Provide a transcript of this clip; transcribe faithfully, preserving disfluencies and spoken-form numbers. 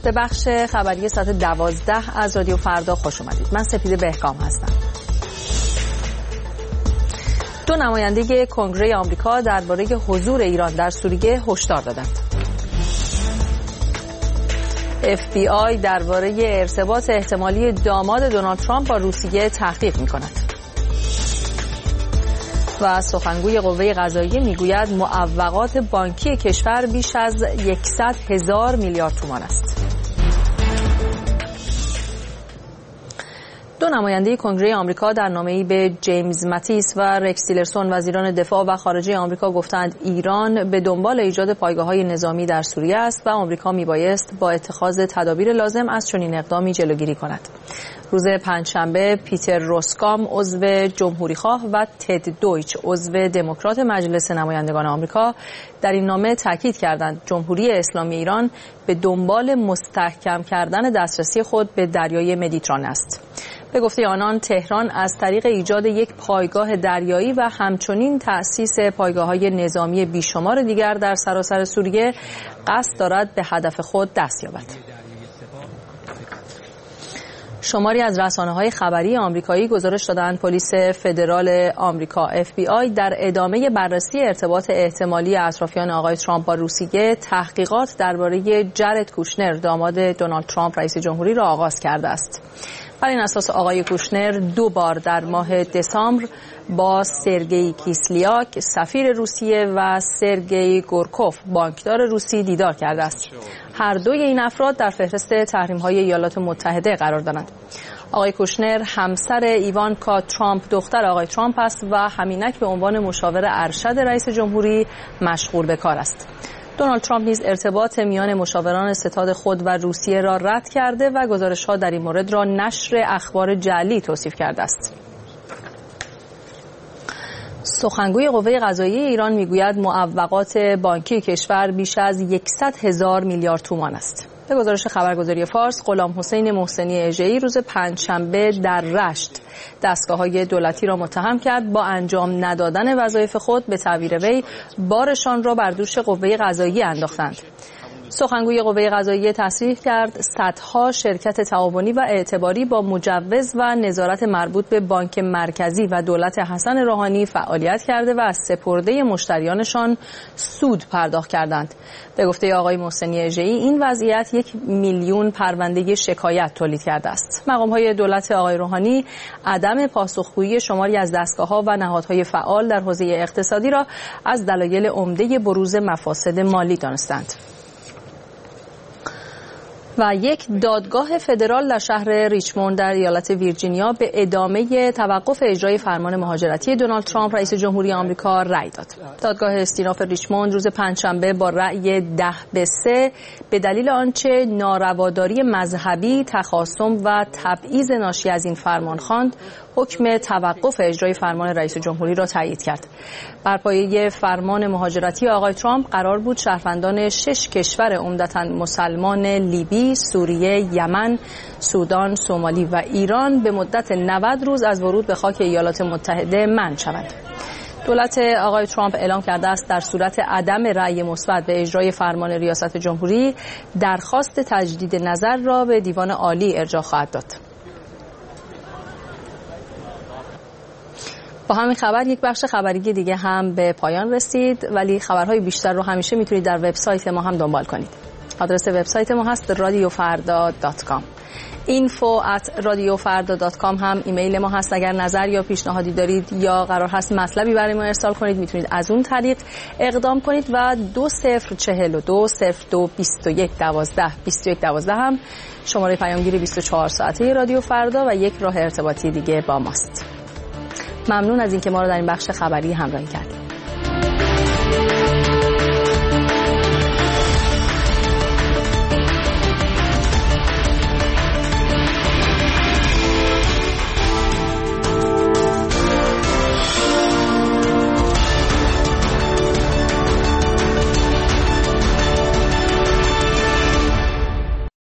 به بخش خبری ساعت دوازده از رادیو فردا خوش اومدید. من سپید بهکام هستم. دو نماینده کنگره آمریکا درباره حضور ایران در سوریه هشدار دادند. اف بی آی درباره ارتباط احتمالی داماد دونالد ترامپ با روسیه تحقیق می‌کند. و سخنگوی قوه قضاییه میگوید معوقات بانکی کشور بیش از صد هزار میلیارد تومان است. دو نماینده کنگره آمریکا در نامه‌ای به جیمز ماتیس و رکس تیلرسون وزیران دفاع و خارجه آمریکا گفتند ایران به دنبال ایجاد پایگاه‌های نظامی در سوریه است و آمریکا میبایست با اتخاذ تدابیر لازم از چنین اقدامی جلوگیری کند. روز پنجشنبه پیتر روسکام عضو جمهوریخواه و تد دویچ عضو دموکرات مجلس نمایندگان آمریکا در این نامه تاکید کردند جمهوری اسلامی ایران به دنبال مستحکم کردن دسترسی خود به دریای مدیترانه است. به گفته آنان تهران از طریق ایجاد یک پایگاه دریایی و همچنین تأسیس پایگاه‌های نظامی بیشمار دیگر در سراسر سوریه قصد دارد به هدف خود دست یابد. شماری از رسانه‌های خبری آمریکایی گزارش دادند پلیس فدرال آمریکا اف بی آی در ادامه بررسی ارتباط احتمالی اطرافیان آقای ترامپ با روسیه تحقیقات درباره جرد کوشنر داماد دونالد ترامپ رئیس جمهوری را آغاز کرده است. بر این اساس آقای کوشنر دو بار در ماه دسامبر با سرگئی کیسلیاک سفیر روسیه و سرگئی گورکوف بانکدار روسی دیدار کرده است. هر دوی این افراد در فهرست تحریم‌های ایالات متحده قرار دارند. آقای کوشنر همسر ایوانکا ترامپ دختر آقای ترامپ است و همینک به عنوان مشاور ارشد رئیس جمهوری مشغول به کار است. دونالد ترامپ نیز ارتباط میان مشاوران ستاد خود و روسیه را رد کرده و گزارش‌ها در این مورد را نشر اخبار جعلی توصیف کرده است. سخنگوی قوه قضاییه ایران میگوید معوقات بانکی کشور بیش از صد هزار میلیارد تومان است. به گزارش خبرگزاری فارس، غلام حسین محسنی اژه‌ای روز پنجشنبه در رشت دستگاه‌های دولتی را متهم کرد با انجام ندادن وظایف خود. به تعبیر وی بارشان را بر دوش قوه قضاییه انداختند. سخنگوی قوه قضاییه تصریح کرد صدها شرکت تعاونی و اعتباری با مجوز و نظارت مربوط به بانک مرکزی و دولت حسن روحانی فعالیت کرده و از سپرده مشتریانشان سود پرداخت کردند. به گفته آقای محسنی اژه‌ای این وضعیت یک میلیون پرونده شکایت تولید کرده است. مقام‌های دولت آقای روحانی عدم پاسخگویی شماری از دستگاه‌ها و نهادهای فعال در حوزه اقتصادی را از دلایل عمده بروز مفاسد مالی دانستند. و یک دادگاه فدرال در شهر ریچموند در ایالت ویرجینیا به ادامه توقف اجرای فرمان مهاجرتی دونالد ترامپ رئیس جمهوری آمریکا رأی داد. دادگاه استیناف ریچموند روز پنجشنبه با رأی ده به سه به دلیل آنچه نارواداری مذهبی، تخاصم و تبعیض ناشی از این فرمان خواند، حکم توقف اجرای فرمان رئیس جمهوری را تایید کرد. بر پایه فرمان مهاجرتی آقای ترامپ قرار بود شهروندان شش کشور عمدتاً مسلمان لیبی، سوریه، یمن، سودان، سومالی و ایران به مدت نود روز از ورود به خاک ایالات متحده منع شوند. دولت آقای ترامپ اعلام کرده است در صورت عدم رأی مثبت به اجرای فرمان ریاست جمهوری درخواست تجدید نظر را به دیوان عالی ارجاع خواهد داد. با همین خبر یک بخش خبری دیگه هم به پایان رسید، ولی خبرهای بیشتر رو همیشه میتونید در وبسایت ما هم دنبال کنید. آدرس وبسایت ما هست رادیو فردا دات کام. اینفو ات رادیو فردا دات کام هم ایمیل ما هست. اگر نظر یا پیشنهادی دارید یا قرار هست مطلبی برای ما ارسال کنید میتونید از اون طریق اقدام کنید و دو صفر چهل و دو صفر دو بیست و یک دوازده بیست و یک دوازده هم شماره پیامگیر بیست و چهار ساعته رادیو فردا و یک راه ارتباطی دیگه با ماست. ممنون از اینکه ما رو در این بخش خبری همراهی کردید.